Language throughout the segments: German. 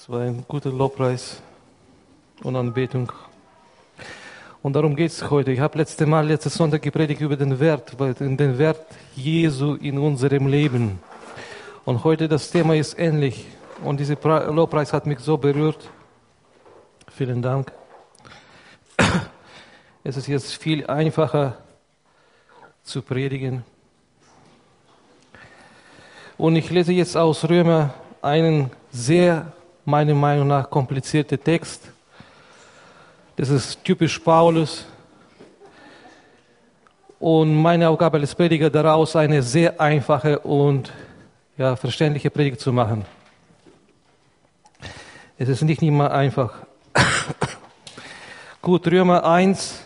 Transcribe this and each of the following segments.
Es war ein guter Lobpreis und Anbetung. Und darum geht es heute. Ich habe letzten Sonntag gepredigt über den Wert Jesu in unserem Leben. Und heute das Thema ist ähnlich. Und dieser Lobpreis hat mich so berührt. Vielen Dank. Es ist jetzt viel einfacher zu predigen. Und ich lese jetzt aus Römer einen sehr, meiner Meinung nach, komplizierten Text. Das ist typisch Paulus. Und meine Aufgabe als Prediger daraus, eine sehr einfache und verständliche Predigt zu machen. Es ist nicht immer einfach. Gut, Römer 1,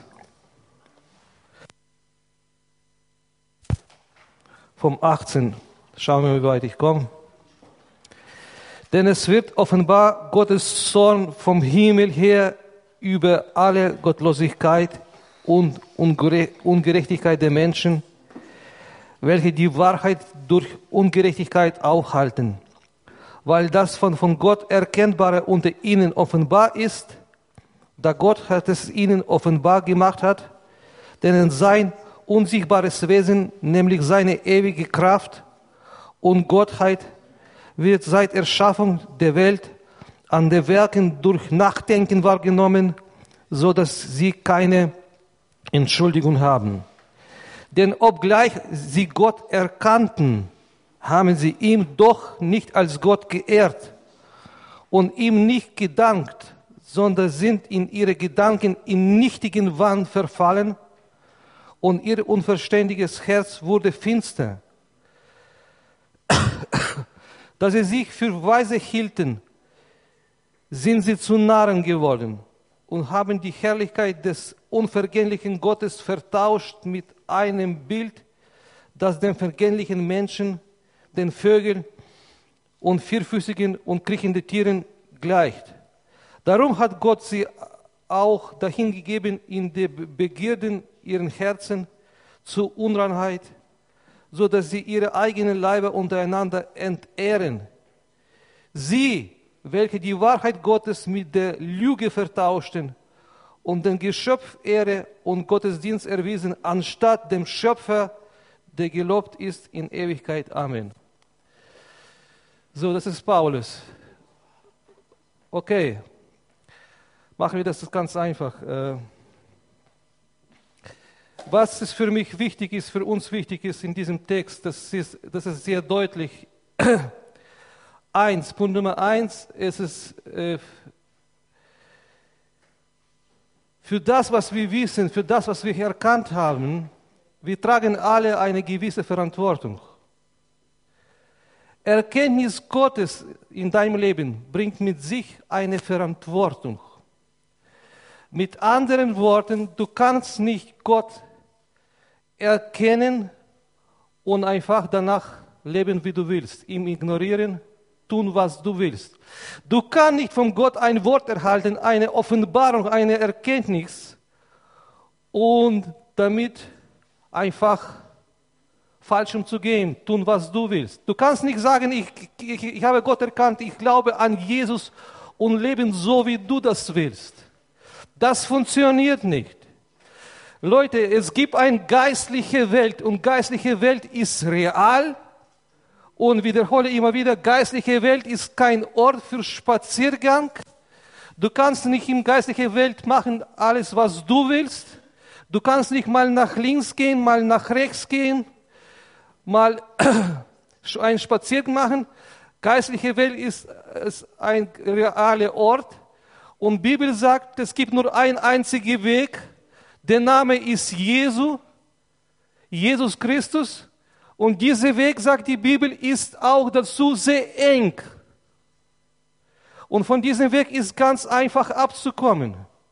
vom 18. Schauen wir, wie weit ich komme. Denn es wird offenbar Gottes Zorn vom Himmel her über alle Gottlosigkeit und Ungerechtigkeit der Menschen, welche die Wahrheit durch Ungerechtigkeit aufhalten, weil das von Gott Erkennbare unter ihnen offenbar ist, da Gott es ihnen offenbar gemacht hat, denn sein unsichtbares Wesen, nämlich seine ewige Kraft und Gottheit, wird seit Erschaffung der Welt an den Werken durch Nachdenken wahrgenommen, so dass sie keine Entschuldigung haben. Denn obgleich sie Gott erkannten, haben sie ihm doch nicht als Gott geehrt und ihm nicht gedankt, sondern sind in ihre Gedanken in nichtigen Wahn verfallen und ihr unverständiges Herz wurde finster. Da sie sich für weise hielten, sind sie zu Narren geworden und haben die Herrlichkeit des unvergänglichen Gottes vertauscht mit einem Bild, das den vergänglichen Menschen, den Vögeln und vierfüßigen und kriechenden Tieren gleicht. Darum hat Gott sie auch dahingegeben in die Begierden ihren Herzen zur Unreinheit, so dass sie ihre eigenen Leiber untereinander entehren. Sie, welche die Wahrheit Gottes mit der Lüge vertauschten und dem Geschöpf Ehre und Gottesdienst erwiesen, anstatt dem Schöpfer, der gelobt ist in Ewigkeit. Amen. So, das ist Paulus. Okay, machen wir das ganz einfach. Was es für mich wichtig ist, für uns wichtig ist in diesem Text, das ist sehr deutlich. Punkt Nummer 1, es ist für das, was wir wissen, für das, was wir erkannt haben, wir tragen alle eine gewisse Verantwortung. Erkenntnis Gottes in deinem Leben bringt mit sich eine Verantwortung. Mit anderen Worten, du kannst nicht Gott erkennen und einfach danach leben, wie du willst, ihm ignorieren, tun, was du willst. Du kannst nicht von Gott ein Wort erhalten, eine Offenbarung, eine Erkenntnis und damit einfach falsch umzugehen, tun, was du willst. Du kannst nicht sagen, ich habe Gott erkannt, ich glaube an Jesus und leben so, wie du das willst. Das funktioniert nicht. Leute, es gibt eine geistliche Welt und geistliche Welt ist real und wiederhole immer wieder, geistliche Welt ist kein Ort für Spaziergang. Du kannst nicht in geistliche Welt machen alles, was du willst. Du kannst nicht mal nach links gehen, mal nach rechts gehen, mal einen Spaziergang machen. Geistliche Welt ist ein realer Ort und die Bibel sagt, es gibt nur einen einzigen Weg. Der Name ist Jesus Christus. Und dieser Weg, sagt die Bibel, ist auch dazu sehr eng. Und von diesem Weg ist ganz einfach abzukommen.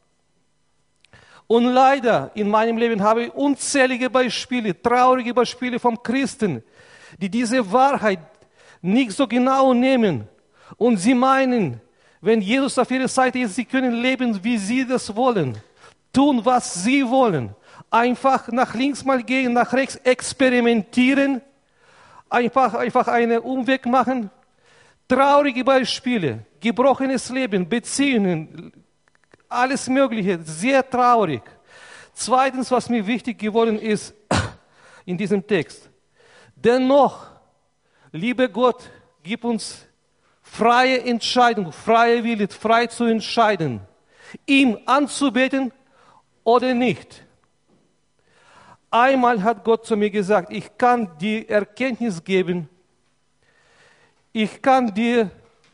Und leider in meinem Leben habe ich unzählige Beispiele, traurige Beispiele von Christen, die diese Wahrheit nicht so genau nehmen. Und sie meinen, wenn Jesus auf ihrer Seite ist, sie können leben, wie sie das wollen. Tun, was sie wollen. Einfach nach links mal gehen, nach rechts experimentieren. Einfach einen Umweg machen. traurige Beispiele, gebrochenes Leben, Beziehungen, alles Mögliche, sehr traurig. Zweitens, was mir wichtig geworden ist in diesem Text. Dennoch, lieber Gott, gib uns freie Entscheidung, freie Wille, frei zu entscheiden, ihm anzubeten oder nicht. Einmal hat Gott zu mir gesagt, ich kann dir Erkenntnis geben, ich kann dir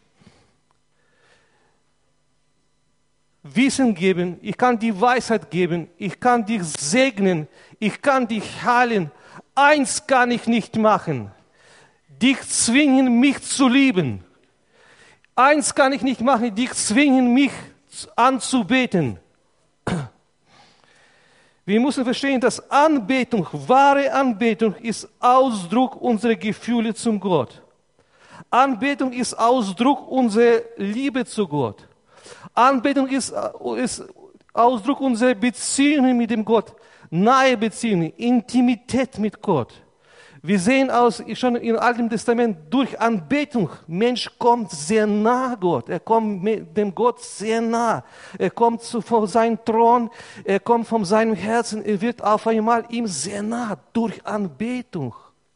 Wissen geben, ich kann dir Weisheit geben, ich kann dich segnen, ich kann dich heilen. Eins kann ich nicht machen, dich zwingen, mich zu lieben. Eins kann ich nicht machen, dich zwingen, mich anzubeten. Wir müssen verstehen, dass Anbetung, wahre Anbetung ist Ausdruck unserer Gefühle zum Gott. Anbetung ist Ausdruck unserer Liebe zu Gott. Anbetung ist Ausdruck unserer Beziehungen mit dem Gott. Nahe Beziehungen, Intimität mit Gott. Wir sehen schon im Alten Testament, durch Anbetung, Mensch kommt sehr nah Gott. Er kommt dem Gott sehr nah. Er kommt von seinem Thron, er kommt von seinem Herzen, er wird auf einmal ihm sehr nah, durch Anbetung.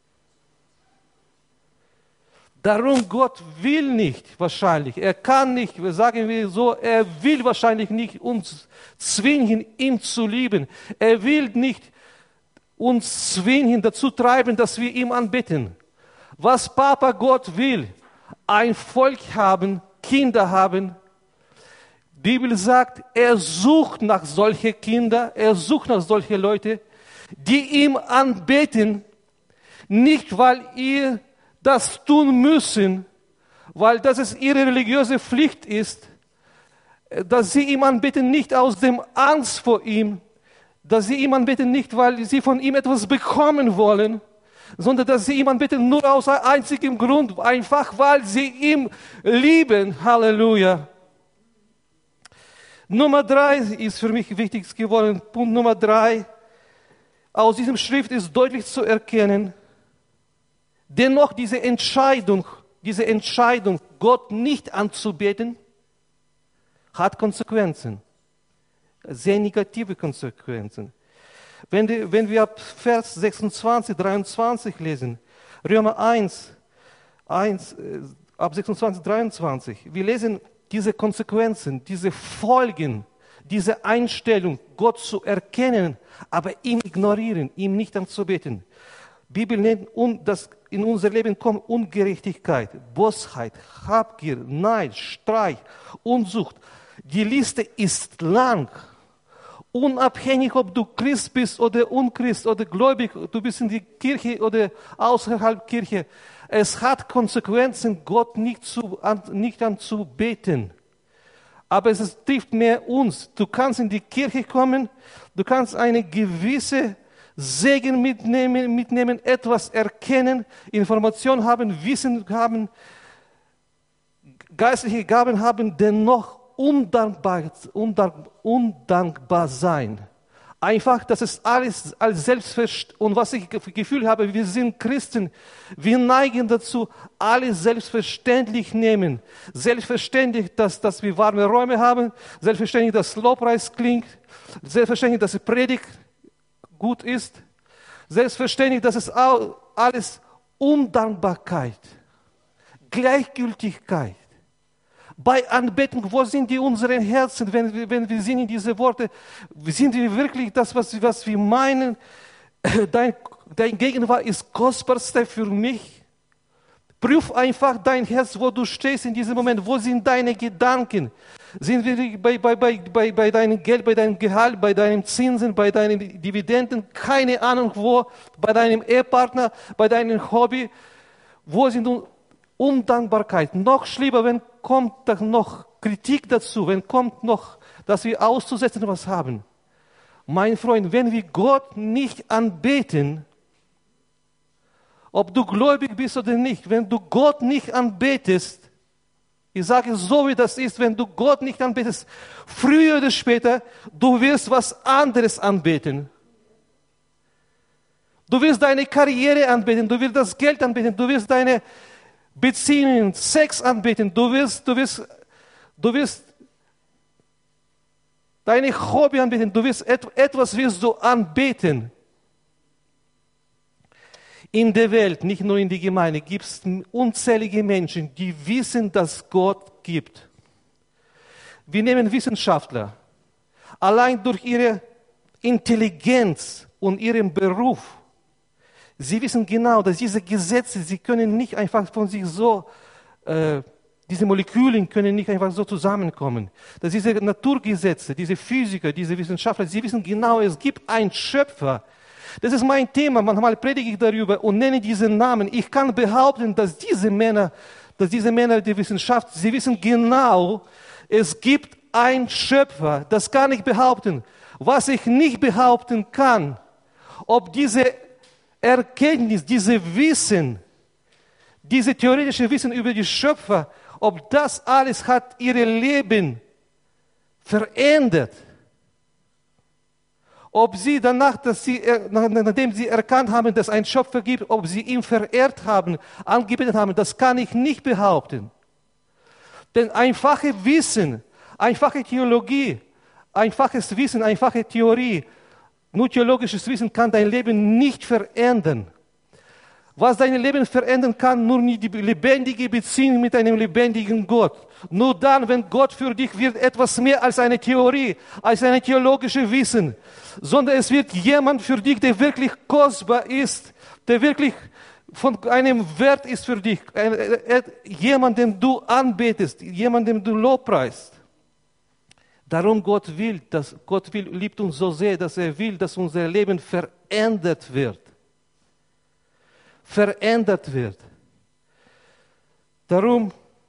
Darum, Gott will nicht wahrscheinlich, er kann nicht, sagen wir so, er will wahrscheinlich nicht uns zwingen, ihn zu lieben. Er will nicht uns zwingen, dazu treiben, dass wir ihm anbeten. Was Papa Gott will, ein Volk haben, Kinder haben. Die Bibel sagt, er sucht nach solchen Kindern, er sucht nach solchen Leuten, die ihm anbeten, nicht weil ihr das tun müssen, weil das es ihre religiöse Pflicht ist, dass sie ihm anbeten nicht aus dem Angst vor ihm, dass sie ihm anbeten nicht, weil sie von ihm etwas bekommen wollen, sondern dass sie ihm anbeten nur aus einzigem Grund, einfach weil sie ihn lieben. Halleluja. Nummer 3 ist für mich wichtig geworden. Punkt Nummer 3. Aus diesem Schrift ist deutlich zu erkennen, dennoch diese Entscheidung, Gott nicht anzubeten, hat Konsequenzen. Sehr negative Konsequenzen. Wenn wir ab Vers 26, 23 lesen, Römer 1, ab 26, 23, wir lesen diese Konsequenzen, diese Folgen, diese Einstellung, Gott zu erkennen, aber ihn ignorieren, ihm nicht anzubeten. Die Bibel nennt, dass in unser Leben kommt Ungerechtigkeit, Bosheit, Habgier, Neid, Streich, Unzucht. Die Liste ist lang. Unabhängig, ob du Christ bist oder Unchrist oder gläubig, du bist in die Kirche oder außerhalb Kirche. Es hat Konsequenzen, Gott nicht anzubeten. Aber es trifft mehr uns. Du kannst in die Kirche kommen, du kannst eine gewisse Segen mitnehmen, etwas erkennen, Information haben, Wissen haben, geistliche Gaben haben, dennoch undankbar sein. Einfach, das ist alles als selbstverständlich. Und was ich Gefühl habe, wir sind Christen, wir neigen dazu, alles selbstverständlich nehmen. Selbstverständlich, dass wir warme Räume haben, selbstverständlich, dass Lobpreis klingt, selbstverständlich, dass die Predigt gut ist, selbstverständlich, dass es auch alles Undankbarkeit, Gleichgültigkeit. Bei Anbetung, wo sind unsere Herzen, wenn wir singen diese Worte, sind wir wirklich das, was wir meinen, dein Gegenwart ist kostbarste für mich? Prüf einfach dein Herz, wo du stehst in diesem Moment, wo sind deine Gedanken? Sind wir bei deinem Geld, bei deinem Gehalt, bei deinen Zinsen, bei deinen Dividenden, keine Ahnung wo, bei deinem Ehepartner, bei deinem Hobby, wo sind Undankbarkeit? Noch schlimmer, wenn kommt dann noch Kritik dazu, wenn kommt noch, dass wir auszusetzen was haben. Mein Freund, wenn wir Gott nicht anbeten, ob du gläubig bist oder nicht, wenn du Gott nicht anbetest, ich sage so, wie das ist, wenn du Gott nicht anbetest, früher oder später, du wirst was anderes anbeten. Du wirst deine Karriere anbeten, du wirst das Geld anbeten, du wirst deine Beziehungen, Sex anbeten. Du wirst deine Hobby anbeten. Du wirst etwas wirst du anbeten. In der Welt, nicht nur in der Gemeinde, gibt es unzählige Menschen, die wissen, dass Gott gibt. Wir nehmen Wissenschaftler. Allein durch ihre Intelligenz und ihren Beruf. Sie wissen genau, dass diese Gesetze, sie können nicht einfach von sich so, diese Moleküle können nicht einfach so zusammenkommen. Dass diese Naturgesetze, diese Physiker, diese Wissenschaftler, sie wissen genau, es gibt einen Schöpfer. Das ist mein Thema. Manchmal predige ich darüber und nenne diesen Namen. Ich kann behaupten, dass diese Männer der Wissenschaft, sie wissen genau, es gibt einen Schöpfer. Das kann ich behaupten. Was ich nicht behaupten kann, ob diese Erkenntnis, diese Wissen, diese theoretische Wissen über die Schöpfer, ob das alles hat ihr Leben verändert. Ob sie danach, nachdem sie erkannt haben, dass es einen Schöpfer gibt, ob sie ihn verehrt haben, angebetet haben, das kann ich nicht behaupten. Denn einfache Wissen, einfache Theologie, einfaches Wissen, einfache Theorie, nur theologisches Wissen kann dein Leben nicht verändern. Was dein Leben verändern kann, nur die lebendige Beziehung mit einem lebendigen Gott. Nur dann, wenn Gott für dich wird, etwas mehr als eine Theorie, als ein theologisches Wissen, sondern es wird jemand für dich, der wirklich kostbar ist, der wirklich von einem Wert ist für dich, jemand, den du anbetest, jemand, den du lobpreist. Darum Gott liebt uns so sehr, dass er will, dass unser Leben verändert wird. Verändert wird. Darum,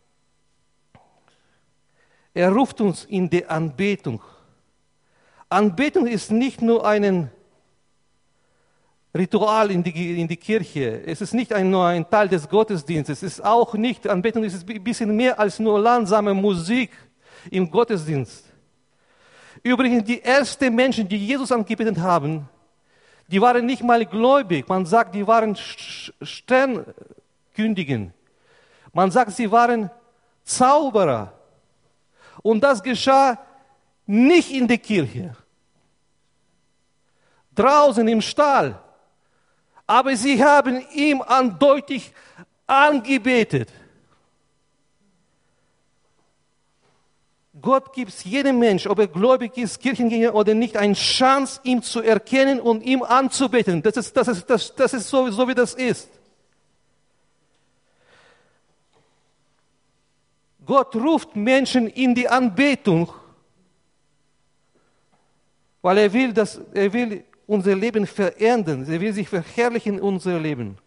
er ruft uns in die Anbetung. Anbetung ist nicht nur ein Ritual in die Kirche. Es ist nicht nur ein Teil des Gottesdienstes. Es ist auch nicht, Anbetung ist ein bisschen mehr als nur langsame Musik im Gottesdienst. Übrigens, die ersten Menschen, die Jesus angebetet haben, die waren nicht mal gläubig. Man sagt, die waren Sternkündigen. Man sagt, sie waren Zauberer. Und das geschah nicht in der Kirche. Draußen im Stall. Aber sie haben ihn andeutig angebetet. Gott gibt jedem Menschen, ob er gläubig ist, Kirchengänger oder nicht, eine Chance, ihn zu erkennen und ihm anzubeten. Das ist so, wie das ist. Gott ruft Menschen in die Anbetung, weil er will unser Leben verändern. Er will sich verherrlichen in unser Leben.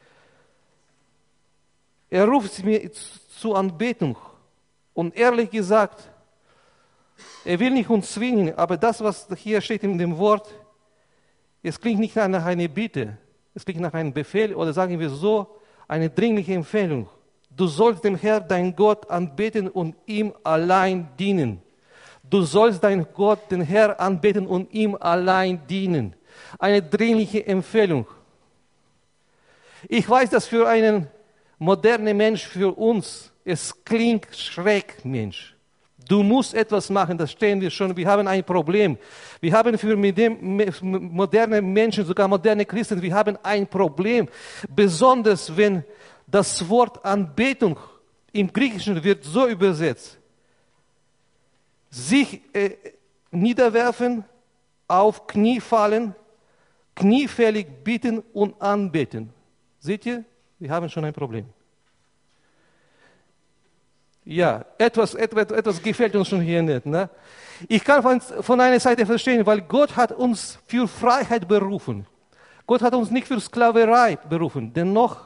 Er ruft mir zur Anbetung. Und ehrlich gesagt, er will nicht uns zwingen, aber das, was hier steht in dem Wort, es klingt nicht nach einer Bitte, es klingt nach einem Befehl oder sagen wir so, eine dringliche Empfehlung. Du sollst dem Herrn, dein Gott, anbeten und ihm allein dienen. Du sollst deinen Gott, den Herrn, anbeten und ihm allein dienen. Eine dringliche Empfehlung. Ich weiß, dass für einen modernen Mensch, für uns, es klingt schräg, Mensch. Du musst etwas machen, das stehen wir schon. Wir haben ein Problem. Wir haben für moderne Menschen, sogar moderne Christen, wir haben ein Problem. Besonders wenn das Wort Anbetung im Griechischen wird so übersetzt. Sich niederwerfen, auf Knie fallen, kniefällig bitten und anbeten. Seht ihr? Wir haben schon ein Problem. Ja, etwas gefällt uns schon hier nicht. Ne? Ich kann von einer Seite verstehen, weil Gott hat uns für Freiheit berufen. Gott hat uns nicht für Sklaverei berufen. Dennoch,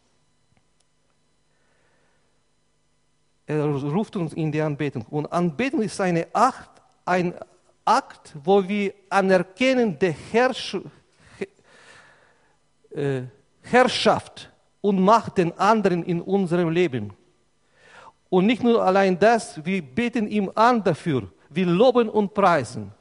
er ruft uns in die Anbetung. Und Anbetung ist ein Akt, wo wir anerkennen die Herrschaft und Macht den anderen in unserem Leben. Und nicht nur allein das, wir beten ihm an dafür. Wir loben und preisen.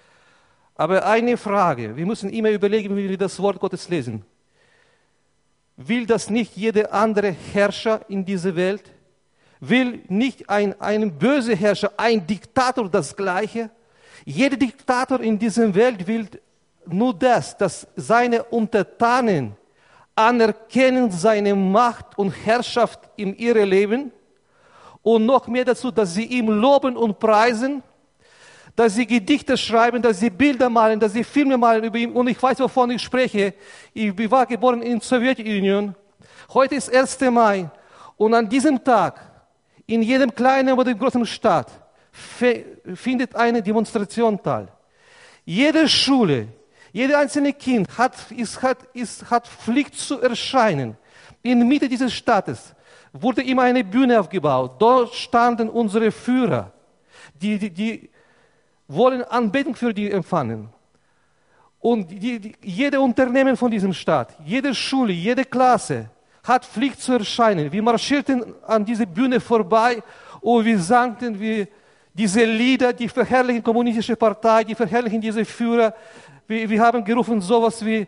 Aber eine Frage, wir müssen immer überlegen, wie wir das Wort Gottes lesen. will das nicht jeder andere Herrscher in dieser Welt? Will nicht ein böser Herrscher, ein Diktator das Gleiche? Jeder Diktator in dieser Welt will nur das, dass seine Untertanen anerkennen seine Macht und Herrschaft in ihrem Leben und noch mehr dazu, dass sie ihm loben und preisen, dass sie Gedichte schreiben, dass sie Bilder malen, dass sie Filme malen über ihn. Und ich weiß, wovon ich spreche. Ich war geboren in der Sowjetunion. Heute ist 1. Mai. Und an diesem Tag, in jedem kleinen oder großen Stadt, findet eine Demonstration statt. Jede Schule, jedes einzelne Kind hat Pflicht zu erscheinen. In der Mitte dieses Staates wurde immer eine Bühne aufgebaut. Dort standen unsere Führer, die wollen Anbetung für die empfangen. Und jede Unternehmen von diesem Staat, jede Schule, jede Klasse hat Pflicht zu erscheinen. Wir marschierten an diese Bühne vorbei und wir sangen diese Lieder, die verherrlichen die kommunistische Partei, die verherrlichen diese Führer. Wir haben gerufen sowas wie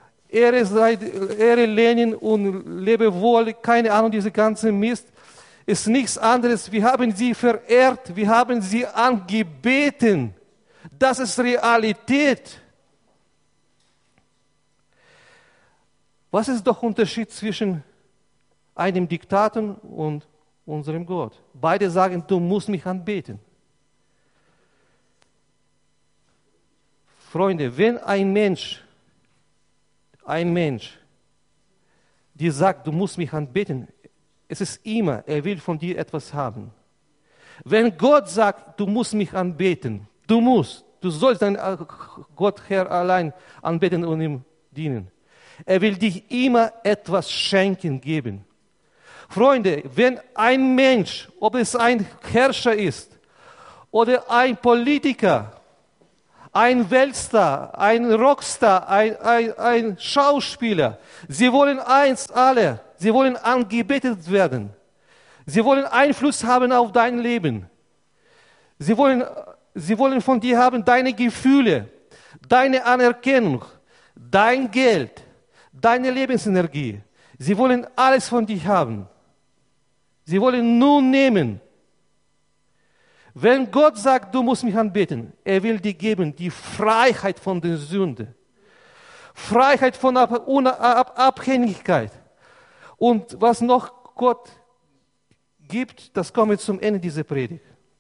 Ehre Lenin und lebe wohl, keine Ahnung, diese ganze Mist. Ist nichts anderes. Wir haben sie verehrt, wir haben sie angebeten. Das ist Realität. Was ist doch der Unterschied zwischen einem Diktator und unserem Gott? Beide sagen, du musst mich anbeten. Freunde, wenn ein Mensch, die sagt, du musst mich anbeten, es ist immer, er will von dir etwas haben. Wenn Gott sagt, du musst mich anbeten, du sollst deinen Gott Herr allein anbeten und ihm dienen. Er will dich immer etwas schenken, geben. Freunde, wenn ein Mensch, ob es ein Herrscher ist oder ein Politiker, ein Weltstar, ein Rockstar, ein Schauspieler, sie wollen eins alle, sie wollen angebetet werden. Sie wollen Einfluss haben auf dein Leben. Sie wollen von dir haben deine Gefühle, deine Anerkennung, dein Geld, deine Lebensenergie. Sie wollen alles von dir haben. Sie wollen nur nehmen. Wenn Gott sagt, du musst mich anbeten, er will dir geben die Freiheit von der Sünde. Freiheit von Abhängigkeit. Und was noch Gott gibt, das kommt zum Ende dieser Predigt.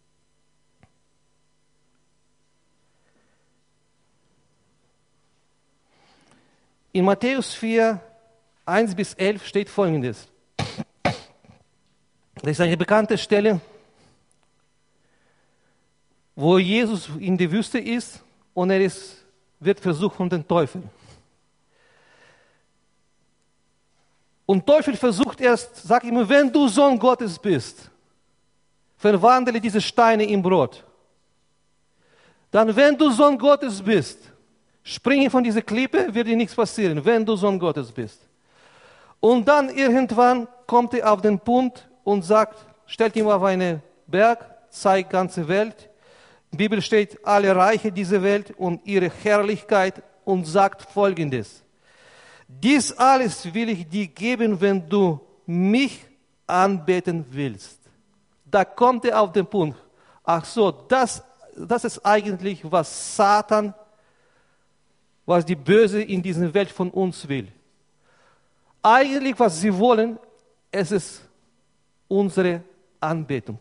In Matthäus 4, 1-11 steht Folgendes. Das ist eine bekannte Stelle, wo Jesus in der Wüste ist und wird versucht von den Teufeln. Und Teufel versucht erst, sagt ihm, wenn du Sohn Gottes bist, verwandle diese Steine in Brot. Dann, wenn du Sohn Gottes bist, springe von dieser Klippe, wird dir nichts passieren, wenn du Sohn Gottes bist. Und dann irgendwann kommt er auf den Punkt und sagt, stellt ihn auf einen Berg, zeigt die ganze Welt. In der Bibel steht, alle Reiche dieser Welt und ihre Herrlichkeit und sagt Folgendes. Dies alles will ich dir geben, wenn du mich anbeten willst. Da kommt er auf den Punkt. Ach so, das ist eigentlich, was Satan, was die Böse in dieser Welt von uns will. Eigentlich, was sie wollen, es ist unsere Anbetung.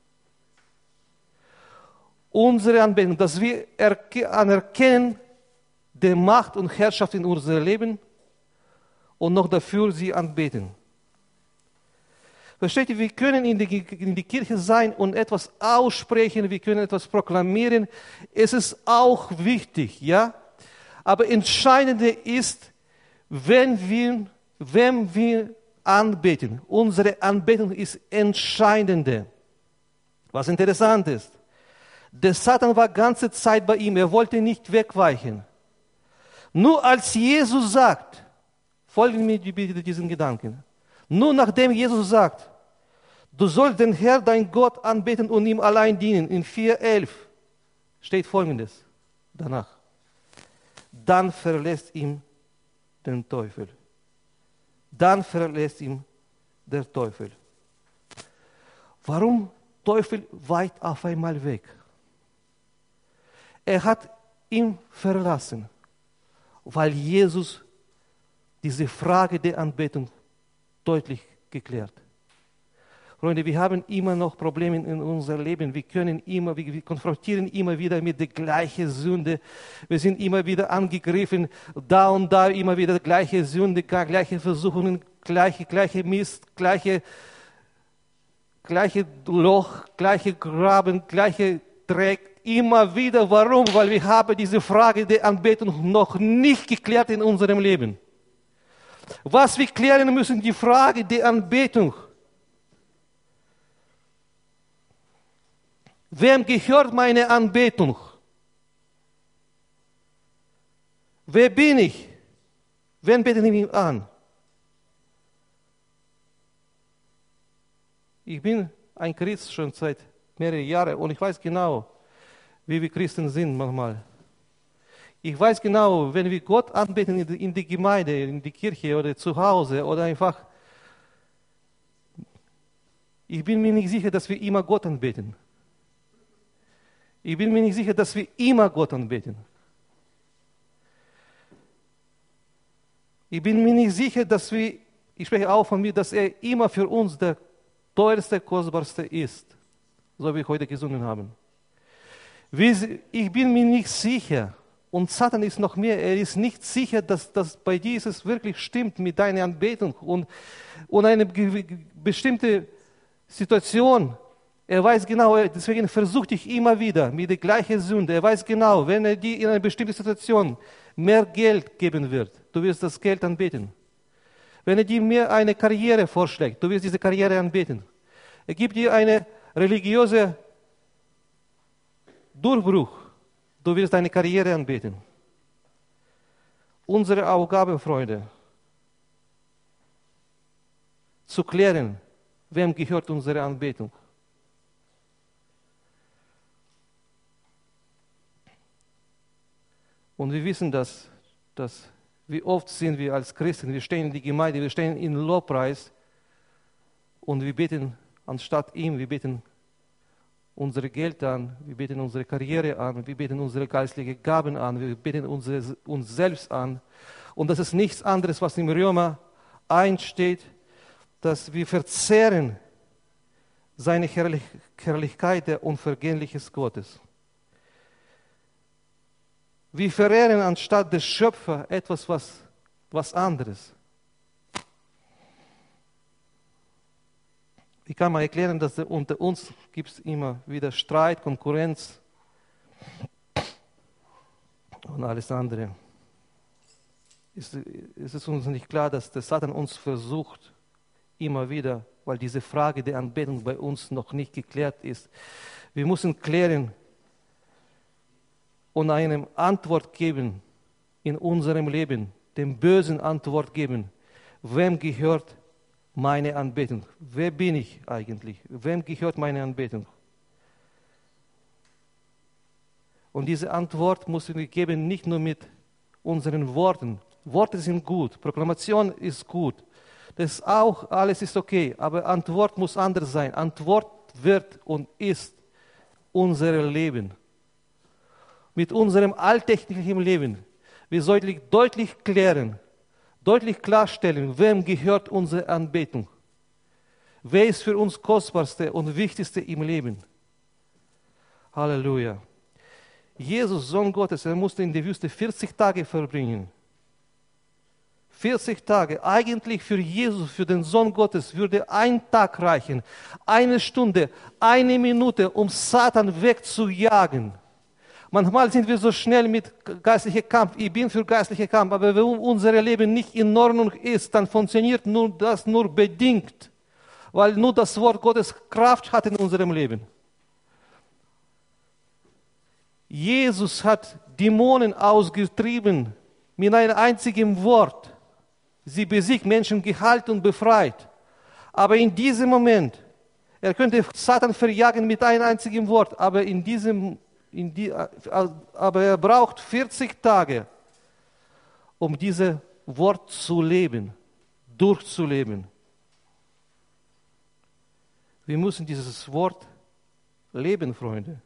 Unsere Anbetung, dass wir anerkennen die Macht und Herrschaft in unserem Leben und noch dafür sie anbeten. Versteht ihr, wir können in die Kirche sein und etwas aussprechen, wir können etwas proklamieren. Es ist auch wichtig, ja? Aber entscheidend ist, wenn wir anbeten. Unsere Anbetung ist entscheidend. Was interessant ist, der Satan war ganze Zeit bei ihm, er wollte nicht wegweichen. Nur als Jesus sagt, folgen mir bitte diesen Gedanken, nur nachdem Jesus sagt, du sollst den Herrn, dein Gott, anbeten und ihm allein dienen, in 4,11 steht Folgendes danach. Dann verlässt ihn den Teufel. dann verlässt ihn der Teufel. Warum Teufel weit auf einmal weg? Er hat ihn verlassen, weil Jesus diese Frage der Anbetung deutlich geklärt. Freunde, wir haben immer noch Probleme in unserem Leben. Wir konfrontieren immer wieder mit der gleichen Sünde. Wir sind immer wieder angegriffen, da und da immer wieder gleiche Sünde, gleiche Versuchungen, gleiche Mist, gleiche Loch, gleiche Graben, gleiche Dreck. Immer wieder. Warum? Weil wir haben diese Frage der Anbetung noch nicht geklärt in unserem Leben. Was wir klären müssen, die Frage der Anbetung. Wem gehört meine Anbetung? Wer bin ich? Wen bete ich mich an? Ich bin ein Christ schon seit mehreren Jahren und ich weiß genau, wie wir Christen sind manchmal. Ich weiß genau, wenn wir Gott anbeten in die Gemeinde, in die Kirche oder zu Hause oder einfach, ich bin mir nicht sicher, dass wir immer Gott anbeten. Ich bin mir nicht sicher, dass wir immer Gott anbeten. Ich bin mir nicht sicher, ich spreche auch von mir, dass er immer für uns der teuerste, kostbarste ist, so wie wir heute gesungen haben. Ich bin mir nicht sicher, und Satan ist noch mehr, er ist nicht sicher, dass das bei dir es wirklich stimmt mit deiner Anbetung und eine bestimmte Situation. Er weiß genau, deswegen versucht dich immer wieder mit der gleichen Sünde. Er weiß genau, wenn er dir in einer bestimmten Situation mehr Geld geben wird, du wirst das Geld anbeten. Wenn er dir mehr eine Karriere vorschlägt, du wirst diese Karriere anbeten. Er gibt dir eine religiöse Durchbruch, du wirst deine Karriere anbeten. Unsere Aufgabe, Freunde, zu klären, wem gehört unsere Anbetung. Und wir wissen, dass wie oft sind wir als Christen, wir stehen in die Gemeinde, wir stehen in Lobpreis und wir beten anstatt ihm, wir beten unsere Geld an, wir beten unsere Karriere an, wir beten unsere geistlichen Gaben an, wir beten uns selbst an. Und das ist nichts anderes, was im Römer 1 steht, dass wir verzehren seine Herrlichkeit der Unvergängliches Gottes. Wir verehren anstatt des Schöpfer etwas, was anderes. Ich kann mal erklären, dass unter uns gibt es immer wieder Streit, Konkurrenz und alles andere. Es ist uns nicht klar, dass der Satan uns versucht, immer wieder, weil diese Frage der Anbetung bei uns noch nicht geklärt ist. Wir müssen klären und eine Antwort geben in unserem Leben, dem bösen Antwort geben. Wem gehört meine Anbetung? Wer bin ich eigentlich? Wem gehört meine Anbetung? Und diese Antwort müssen wir geben, nicht nur mit unseren Worten. Worte sind gut, Proklamation ist gut. Das auch, alles ist okay, aber Antwort muss anders sein. Antwort wird und ist unser Leben. Mit unserem alltäglichen Leben. Wir sollten deutlich klären, deutlich klarstellen, wem gehört unsere Anbetung. Wer ist für uns kostbarste und wichtigste im Leben? Halleluja. Jesus, Sohn Gottes, er musste in der Wüste 40 Tage verbringen. 40 Tage. Eigentlich für Jesus, für den Sohn Gottes, würde ein Tag reichen. Eine Stunde, eine Minute, um Satan wegzujagen. Manchmal sind wir so schnell mit geistlichem Kampf. Ich bin für geistlichen Kampf, aber wenn unser Leben nicht in Ordnung ist, dann funktioniert das nur bedingt, weil nur das Wort Gottes Kraft hat in unserem Leben. Jesus hat Dämonen ausgetrieben mit einem einzigen Wort. Sie besiegt, Menschen geheilt und befreit. Aber in diesem Moment, er könnte Satan verjagen mit einem einzigen Wort, aber aber er braucht 40 Tage, um dieses Wort zu leben. durchzuleben. Wir müssen dieses Wort leben, Freunde.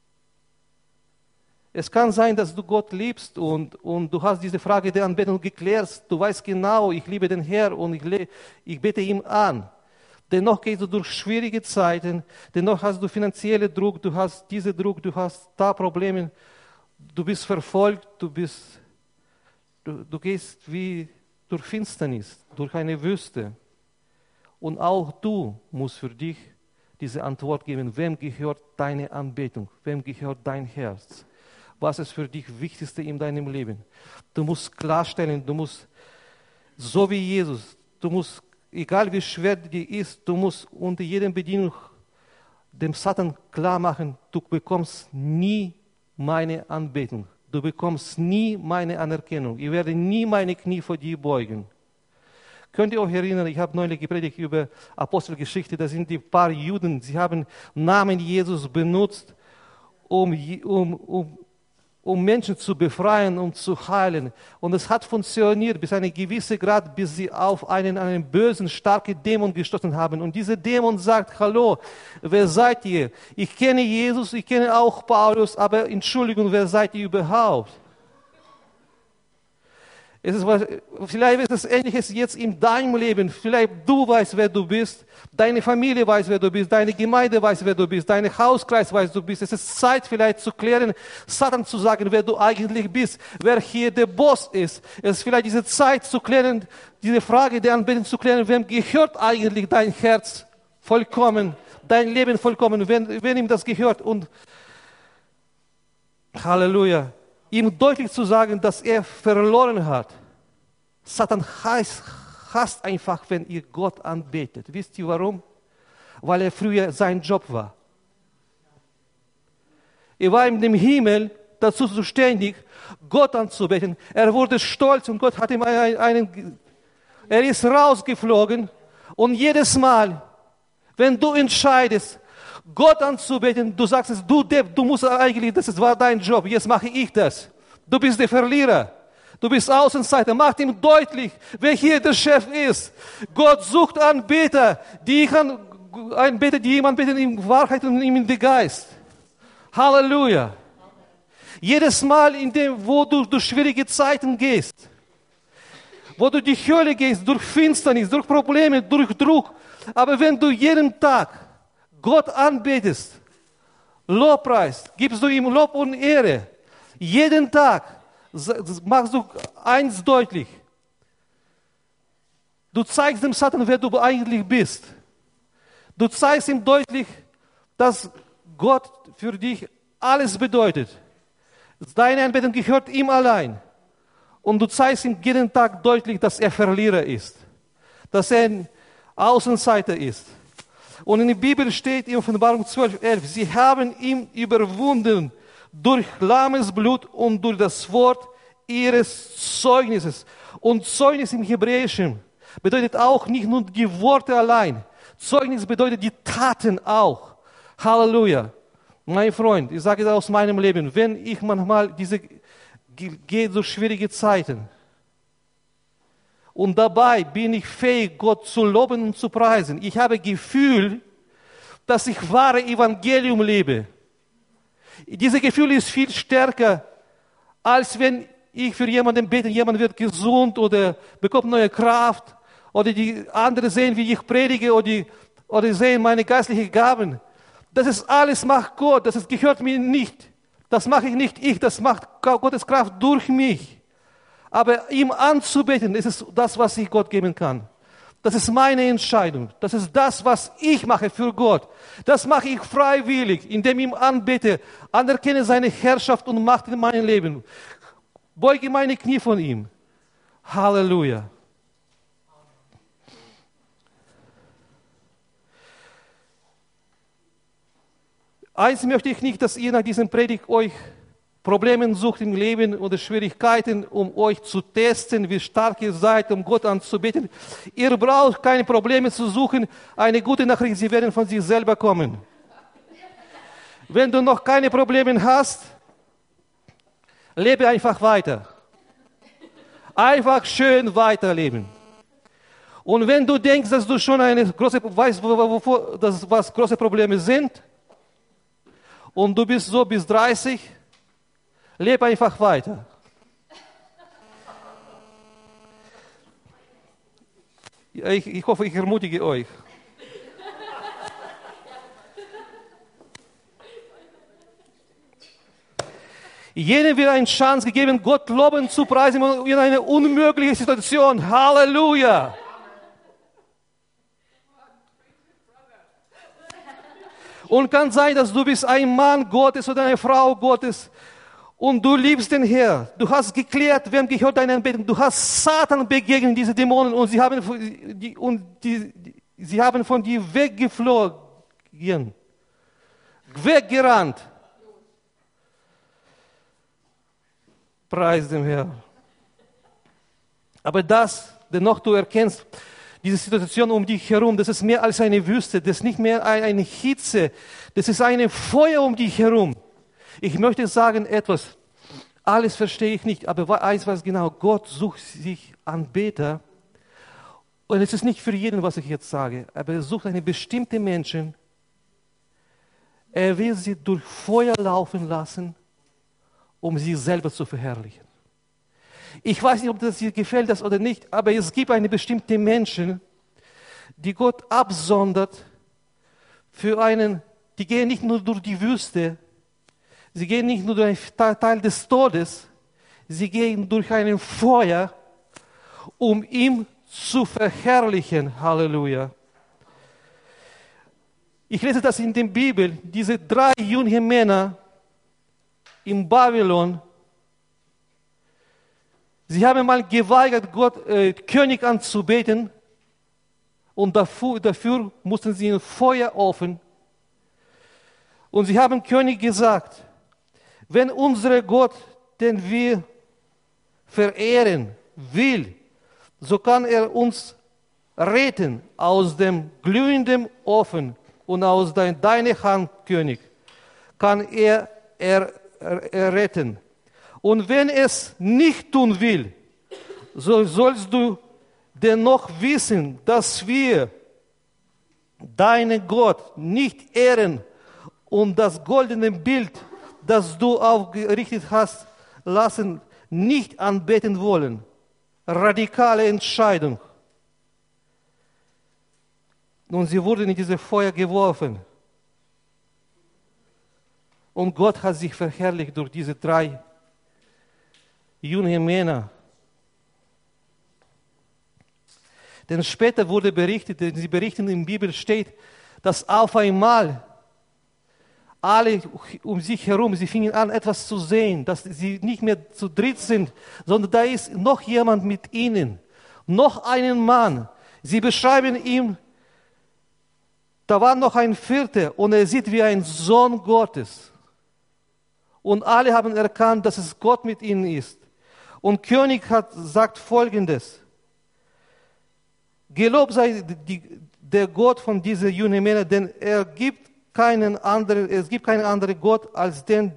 Es kann sein, dass du Gott liebst und du hast diese Frage der Anbetung geklärt. Du weißt genau, ich liebe den Herrn und ich bete ihm an. Dennoch gehst du durch schwierige Zeiten, dennoch hast du finanziellen Druck, du hast diesen Druck, du hast da Probleme, du bist verfolgt, du gehst wie durch Finsternis, durch eine Wüste. Und auch du musst für dich diese Antwort geben, wem gehört deine Anbetung, wem gehört dein Herz, was ist für dich das Wichtigste in deinem Leben. Du musst klarstellen, du musst, so wie Jesus, du musst, egal wie schwer dir ist, du musst unter jeder Bedienung dem Satan klar machen, du bekommst nie meine Anbetung. Du bekommst nie meine Anerkennung. Ich werde nie meine Knie vor dir beugen. Könnt ihr euch erinnern, ich habe neulich gepredigt über Apostelgeschichte, da sind die paar Juden, sie haben Namen Jesus benutzt, um Menschen zu befreien, um zu heilen. Und es hat funktioniert bis einen gewissen Grad, bis sie auf einen bösen, starken Dämon gestoßen haben. Und dieser Dämon sagt, hallo, wer seid ihr? Ich kenne Jesus, ich kenne auch Paulus, aber Entschuldigung, wer seid ihr überhaupt? Vielleicht ist es Ähnliches jetzt in deinem Leben. Vielleicht du weißt, wer du bist. Deine Familie weiß, wer du bist. Deine Gemeinde weiß, wer du bist. Dein Hauskreis weiß, wer du bist. Es ist Zeit vielleicht zu klären, Satan zu sagen, wer du eigentlich bist. Wer hier der Boss ist. Es ist vielleicht diese Zeit zu klären, diese Frage der Anbetung zu klären, wem gehört eigentlich dein Herz vollkommen, dein Leben vollkommen, wenn ihm das gehört. Und Halleluja. Ihm deutlich zu sagen, dass er verloren hat. Satan hasst einfach, wenn ihr Gott anbetet. Wisst ihr warum? Weil er früher sein Job war. Er war in dem Himmel dazu zuständig, Gott anzubeten. Er wurde stolz und Gott hat ihm er ist rausgeflogen. Und jedes Mal, wenn du entscheidest, Gott anzubeten, du sagst es, du Depp, du musst eigentlich, das war dein Job, jetzt mache ich das. Du bist der Verlierer. Du bist Außenseiter. Mach ihm deutlich, wer hier der Chef ist. Gott sucht Anbeter, die jemand beten in Wahrheit und in den Geist. Halleluja. Jedes Mal, wo du durch schwierige Zeiten gehst, wo du die Hölle gehst, durch Finsternis, durch Probleme, durch Druck, aber wenn du jeden Tag Gott anbetest, Lobpreist, gibst du ihm Lob und Ehre. Jeden Tag machst du eins deutlich. Du zeigst dem Satan, wer du eigentlich bist. Du zeigst ihm deutlich, dass Gott für dich alles bedeutet. Deine Anbetung gehört ihm allein. Und du zeigst ihm jeden Tag deutlich, dass er Verlierer ist. Dass er ein Außenseiter ist. Und in der Bibel steht in Offenbarung 12,11, sie haben ihn überwunden durch lahmes Blut und durch das Wort ihres Zeugnisses. Und Zeugnis im Hebräischen bedeutet auch nicht nur die Worte allein. Zeugnis bedeutet die Taten auch. Halleluja. Mein Freund, ich sage das aus meinem Leben, wenn ich manchmal gehe durch schwierige Zeiten und dabei bin ich fähig, Gott zu loben und zu preisen. Ich habe Gefühl, dass ich wahre Evangelium lebe. Dieses Gefühl ist viel stärker, als wenn ich für jemanden bete, jemand wird gesund oder bekommt neue Kraft oder die anderen sehen, wie ich predige oder sehen meine geistlichen Gaben. Das ist alles macht Gott, das gehört mir nicht. Das mache ich nicht ich, das macht Gottes Kraft durch mich. Aber ihm anzubeten, das ist das, was ich Gott geben kann. Das ist meine Entscheidung. Das ist das, was ich mache für Gott. Das mache ich freiwillig, indem ich ihm anbete, anerkenne seine Herrschaft und Macht in meinem Leben. Beuge meine Knie von ihm. Halleluja. Eins möchte ich nicht, dass ihr nach diesem Predigt euch Probleme sucht im Leben oder Schwierigkeiten, um euch zu testen, wie stark ihr seid, um Gott anzubeten. Ihr braucht keine Probleme zu suchen. Eine gute Nachricht, sie werden von sich selber kommen. Wenn du noch keine Probleme hast, lebe einfach weiter. Einfach schön weiterleben. Und wenn du denkst, dass du schon weißt, was große Probleme sind, und du bist so bis 30, lebe einfach weiter. Ich hoffe, ich ermutige euch. Jedem wird eine Chance gegeben, Gott loben zu preisen in einer unmöglichen Situation. Halleluja! Und kann sein, dass du bist ein Mann Gottes oder eine Frau Gottes und du liebst den Herrn. Du hast geklärt, wem gehört deine Anbetung. Du hast Satan begegnet, diese Dämonen, und sie haben von dir weggeflogen, weggerannt. Preis dem Herrn. Aber dennoch du erkennst, diese Situation um dich herum, das ist mehr als eine Wüste, das ist nicht mehr eine Hitze, das ist ein Feuer um dich herum. Ich möchte sagen etwas, alles verstehe ich nicht, aber eins weiß genau, Gott sucht sich Anbeter, und es ist nicht für jeden, was ich jetzt sage, aber er sucht eine bestimmte Menschen, er will sie durch Feuer laufen lassen, um sich selber zu verherrlichen. Ich weiß nicht, ob das dir gefällt das oder nicht, aber es gibt eine bestimmte Menschen, die Gott absondert für die gehen nicht nur durch die Wüste, sie gehen nicht nur durch einen Teil des Todes, sie gehen durch ein Feuer, um ihn zu verherrlichen. Halleluja. Ich lese das in der Bibel, diese 3 junge Männer in Babylon, sie haben mal geweigert, Gott, König anzubeten, und dafür mussten sie in den Feuerofen. Und sie haben König gesagt, wenn unser Gott, den wir verehren, will, so kann er uns retten aus dem glühenden Ofen und aus deiner Hand, König, kann er retten. Und wenn es nicht tun will, so sollst du dennoch wissen, dass wir deinen Gott nicht ehren und das goldene Bild, das du aufgerichtet hast, lassen, nicht anbeten wollen. Radikale Entscheidung. Und sie wurden in dieses Feuer geworfen. Und Gott hat sich verherrlicht durch diese 3 junge Männer. Denn später wurde berichtet, denn sie berichten in der Bibel steht, dass auf einmal alle um sich herum, sie fingen an, etwas zu sehen, dass sie nicht mehr zu dritt sind, sondern da ist noch jemand mit ihnen, noch einen Mann. Sie beschreiben ihn, da war noch ein 4. und er sieht wie ein Sohn Gottes. Und alle haben erkannt, dass es Gott mit ihnen ist. Und König sagt Folgendes: Gelobt sei der Gott von diesen jungen Männern, denn es gibt keinen anderen Gott als den,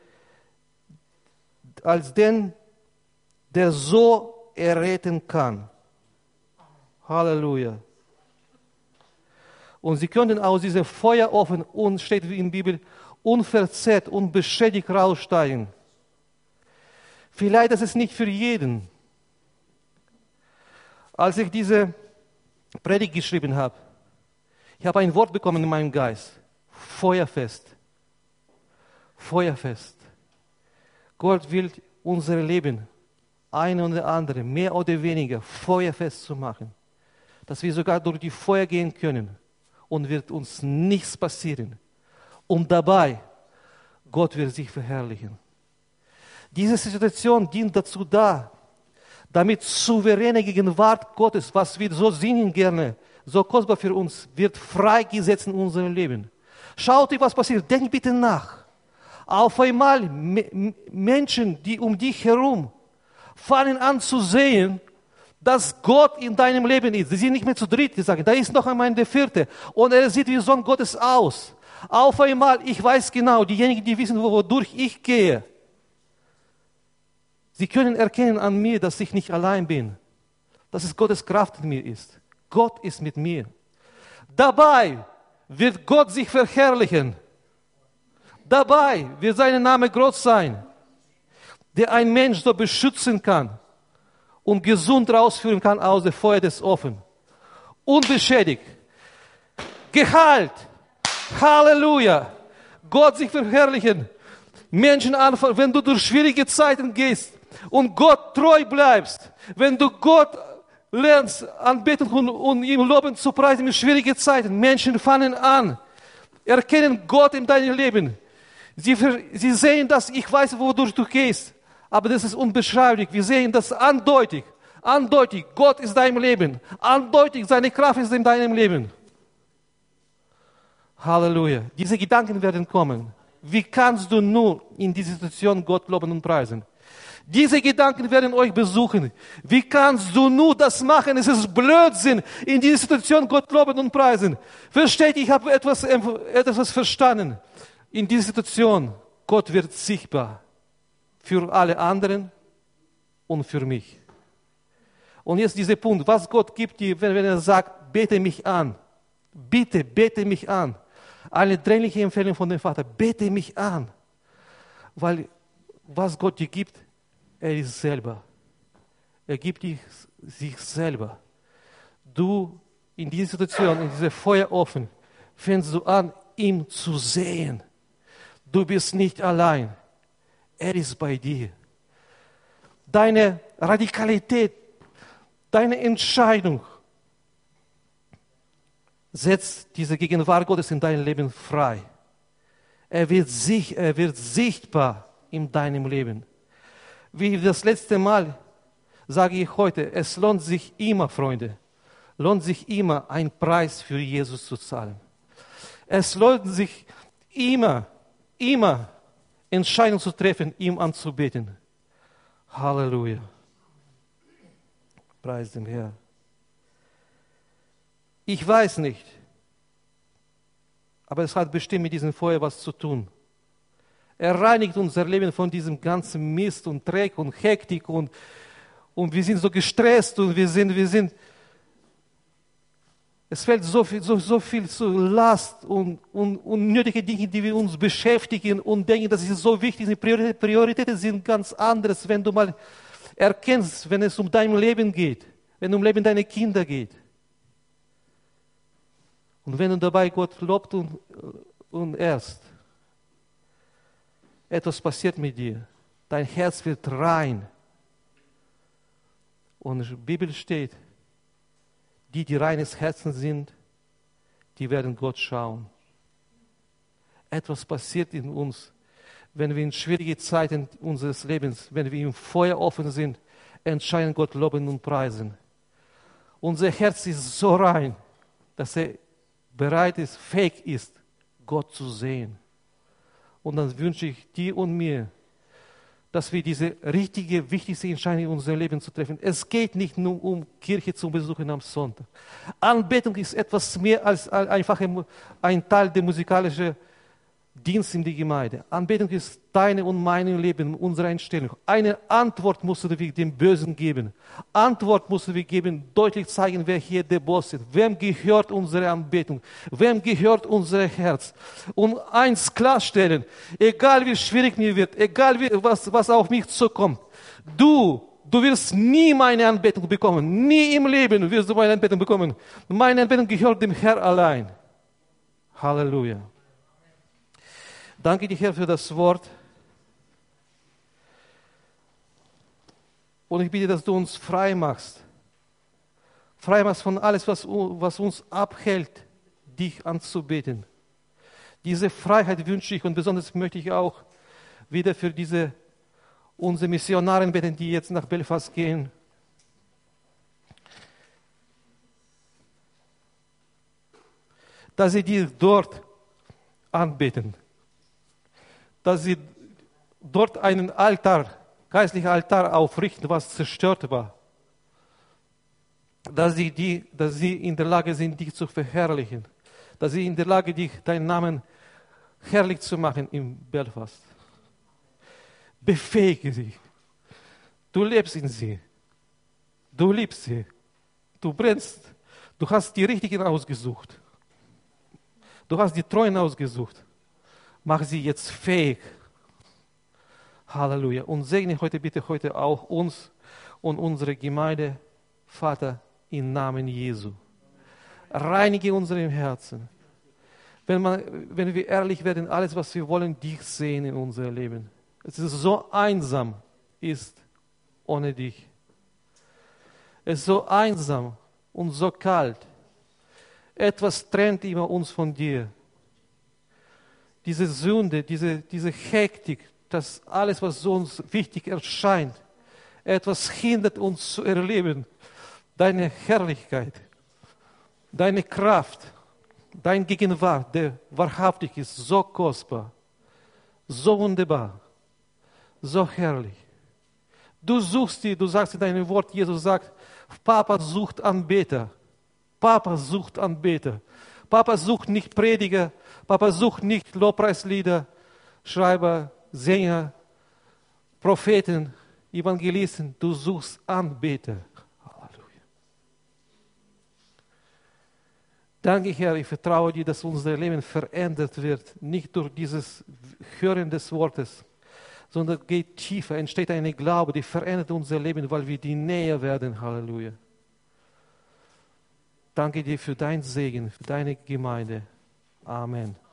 der so erretten kann. Halleluja. Und sie könnten aus diesem Feuerofen, und steht wie in der Bibel, unverzehrt, unbeschädigt raussteigen. Vielleicht ist es nicht für jeden. Als ich diese Predigt geschrieben habe, ich habe ein Wort bekommen in meinem Geist. Feuerfest. Feuerfest. Gott will unser Leben, eine oder andere, mehr oder weniger, feuerfest zu machen. Dass wir sogar durch die Feuer gehen können und wird uns nichts passieren. Und dabei, Gott wird sich verherrlichen. Diese Situation dient dazu damit souveräne Gegenwart Gottes, was wir so singen gerne, so kostbar für uns, wird freigesetzt in unserem Leben. Schaut euch, was passiert. Denk bitte nach. Auf einmal Menschen, die um dich herum fangen an zu sehen, dass Gott in deinem Leben ist. Sie sind nicht mehr zu dritt, die sagen, da ist noch einmal der 4. und er sieht wie Sohn Gottes aus. Auf einmal, ich weiß genau, diejenigen, die wissen, wodurch ich gehe, sie können erkennen an mir, dass ich nicht allein bin, dass es Gottes Kraft in mir ist. Gott ist mit mir. Dabei wird Gott sich verherrlichen. Dabei wird sein Name groß sein, der ein Mensch so beschützen kann und gesund rausführen kann aus dem Feuer des Ofens. Unbeschädigt. Gehalt. Halleluja. Gott sich verherrlichen. Menschen anfangen, wenn du durch schwierige Zeiten gehst und Gott treu bleibst, wenn du Gott lernst, anbeten und ihm loben zu preisen in schwierigen Zeiten, Menschen fangen an, erkennen Gott in deinem Leben. Sie sehen das, ich weiß, wodurch du gehst, aber das ist unbeschreiblich. Wir sehen das andeutig. Andeutig, Gott ist dein Leben. Andeutig, seine Kraft ist in deinem Leben. Halleluja. Diese Gedanken werden kommen. Wie kannst du nur in dieser Situation Gott loben und preisen? Diese Gedanken werden euch besuchen. Wie kannst du nur das machen? Es ist Blödsinn, in dieser Situation Gott loben und preisen. Versteht, ich habe etwas verstanden. In dieser Situation, Gott wird sichtbar. Für alle anderen und für mich. Und jetzt dieser Punkt, was Gott gibt dir, wenn er sagt, bete mich an. Bitte, bete mich an. Eine drängliche Empfehlung von dem Vater, bete mich an. Weil was Gott dir gibt, er ist selber. Er gibt dir sich selber. Du in dieser Situation, in diesem Feuerofen, fängst du an, ihn zu sehen. Du bist nicht allein. Er ist bei dir. Deine Radikalität, deine Entscheidung setzt diese Gegenwart Gottes in deinem Leben frei. Er wird sichtbar in deinem Leben. Wie das letzte Mal sage ich heute, es lohnt sich immer, Freunde, lohnt sich immer, einen Preis für Jesus zu zahlen. Es lohnt sich immer Entscheidungen zu treffen, ihm anzubeten. Halleluja. Preis dem Herrn. Ich weiß nicht, aber es hat bestimmt mit diesem Feuer was zu tun. Er reinigt unser Leben von diesem ganzen Mist und Dreck und Hektik und wir sind so gestresst und wir sind es fällt so viel zu Last und unnötige Dinge, die wir uns beschäftigen und denken, das ist so wichtig. Die Prioritäten sind ganz anderes, wenn du mal erkennst, wenn es um dein Leben geht, wenn es um Leben deiner Kinder geht. Und wenn du dabei Gott lobt und ehrst, etwas passiert mit dir. Dein Herz wird rein. Und in der Bibel steht, die reines Herzen sind, die werden Gott schauen. Etwas passiert in uns, wenn wir in schwierigen Zeiten unseres Lebens, wenn wir im Feuer offen sind, entscheiden Gott loben und preisen. Unser Herz ist so rein, dass er bereit ist, fähig ist, Gott zu sehen. Und dann wünsche ich dir und mir, dass wir diese richtige, wichtigste Entscheidung in unserem Leben zu treffen. Es geht nicht nur um Kirche zu besuchen am Sonntag. Anbetung ist etwas mehr als einfach ein Teil der musikalischen Dienst in die Gemeinde. Anbetung ist deine und mein Leben, unsere Einstellung. Eine Antwort mussten wir dem Bösen geben. Antwort mussten wir geben, deutlich zeigen, wer hier der Boss ist. Wem gehört unsere Anbetung? Wem gehört unser Herz? Und eins klarstellen, egal wie schwierig mir wird, egal was auf mich zukommt, du wirst nie meine Anbetung bekommen. Nie im Leben wirst du meine Anbetung bekommen. Meine Anbetung gehört dem Herrn allein. Halleluja. Danke dir, Herr, für das Wort. Und ich bitte, dass du uns frei machst. Frei machst von alles, was uns abhält, dich anzubeten. Diese Freiheit wünsche ich und besonders möchte ich auch wieder für unsere Missionare beten, die jetzt nach Belfast gehen. Dass sie dir dort anbeten. Dass sie dort einen geistlichen Altar aufrichten, was zerstört war. Dass sie in der Lage sind, dich zu verherrlichen. Dass sie in der Lage sind, deinen Namen herrlich zu machen in Belfast. Befähige sie. Du lebst in sie. Du liebst sie. Du Du hast die Richtigen ausgesucht. Du hast die Treuen ausgesucht. Mach sie jetzt fähig. Halleluja. Und segne heute bitte auch uns und unsere Gemeinde, Vater, im Namen Jesu. Reinige unsere Herzen. Wenn wir ehrlich werden, alles, was wir wollen, dich sehen in unserem Leben. Es ist so einsam, ist ohne dich. Es ist so einsam und so kalt. Etwas trennt immer uns von dir. Diese Sünde, diese Hektik, das alles, was uns wichtig erscheint, etwas hindert uns zu erleben. Deine Herrlichkeit, deine Kraft, dein Gegenwart, der wahrhaftig ist, so kostbar, so wunderbar, so herrlich. Du suchst die, du sagst in deinem Wort, Jesus sagt, Papa sucht Anbeter. Papa sucht Anbeter. Papa sucht nicht Prediger, Papa sucht nicht Lobpreislieder, Schreiber, Sänger, Propheten, Evangelisten. Du suchst Anbeter. Halleluja. Danke, Herr, ich vertraue dir, dass unser Leben verändert wird, nicht durch dieses Hören des Wortes, sondern geht tiefer, entsteht eine Glaube, die verändert unser Leben, weil wir die näher werden. Halleluja. Danke dir für deinen Segen, für deine Gemeinde. Amen.